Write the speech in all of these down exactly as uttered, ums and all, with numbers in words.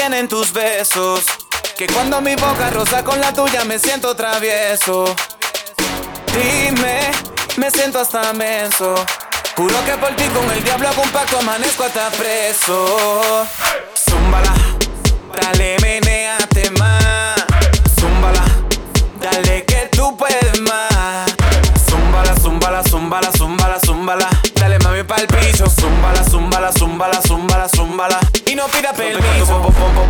tienen tus besos, que cuando mi boca roza con la tuya me siento travieso. Dime, me siento hasta menso. Juro que por ti con el diablo hago un pacto, amanezco hasta preso. Zúmbala, dale, menéate más. Zúmbala, dale que tú puedes más. Zúmbala, zúmbala, zúmbala, zúmbala, zúmbala. Dale mami pa'l piso. Zúmbala, zúmbala, zúmbala, zúmbala, zúmbala. Y no pida permiso.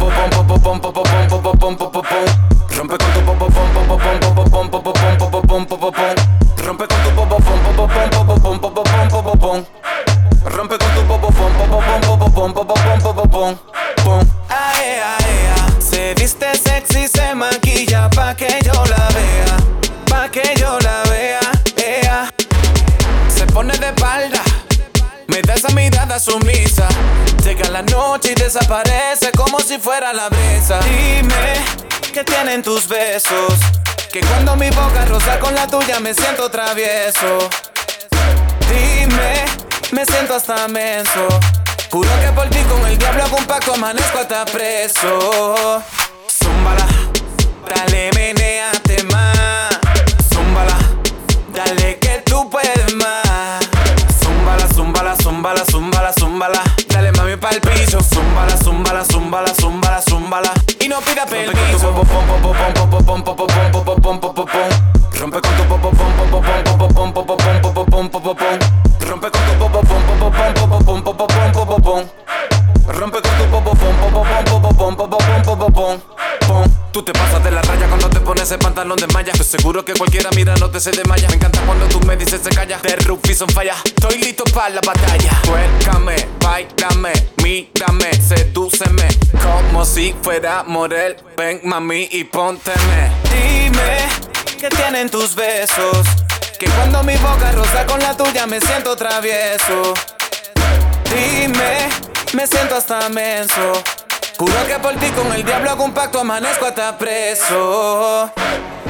Rompe con tu pom pom pom pom pom pom pom pom pom pom pom pom. Rompe con tu pom pom pom pom pom pom pom pom pom. Rompe con tu pom pom pom pom pom pom pom pom pom. Ae, ae, ae. Se viste sexy, se maquilla pa' que yo la vea, pa' que yo la vea, ea. Se pone de espalda, me da esa mirada sumisa. Llega la noche y desaparece como si fuera la brisa. Dime, ¿qué tienen tus besos? Que cuando mi boca roza con la tuya me siento travieso. Dime, me siento hasta menso. Juro que por ti con el diablo hago un pacto, amanezco hasta preso. Zúmbala, dale, menéate más. Zúmbala, dale que tú puedes más. Zúmbala, zúmbala, zúmbala, zúmbala, zúmbala. Dale mami pa'l piso. Zúmbala, zúmbala, zúmbala, zúmbala, zúmbala. Y no pida permiso. Rompe con tu pom pom pom pom pom pom pom pom pom pom pom. Rompe con tu pom pom pom pom pom pom pom pom. Rompe con tu pom pom pom pom pom pom pom. Tú te pasas de la raya cuando te pones ese pantalón de malla. Estoy seguro que cualquiera mirándote se desmaya. Me encanta cuando tú me dices se calla. The roof is on fire. Estoy listo para la batalla. Cuélcame, bailame, mírame, sedúceme como si fuera Morel. Ven mami y pónteme. Dime, ¿qué tienen tus besos? Que cuando mi boca roza con la tuya me siento travieso. Dime, me siento hasta menso. Juro que por ti con el diablo hago un pacto, amanezco hasta preso.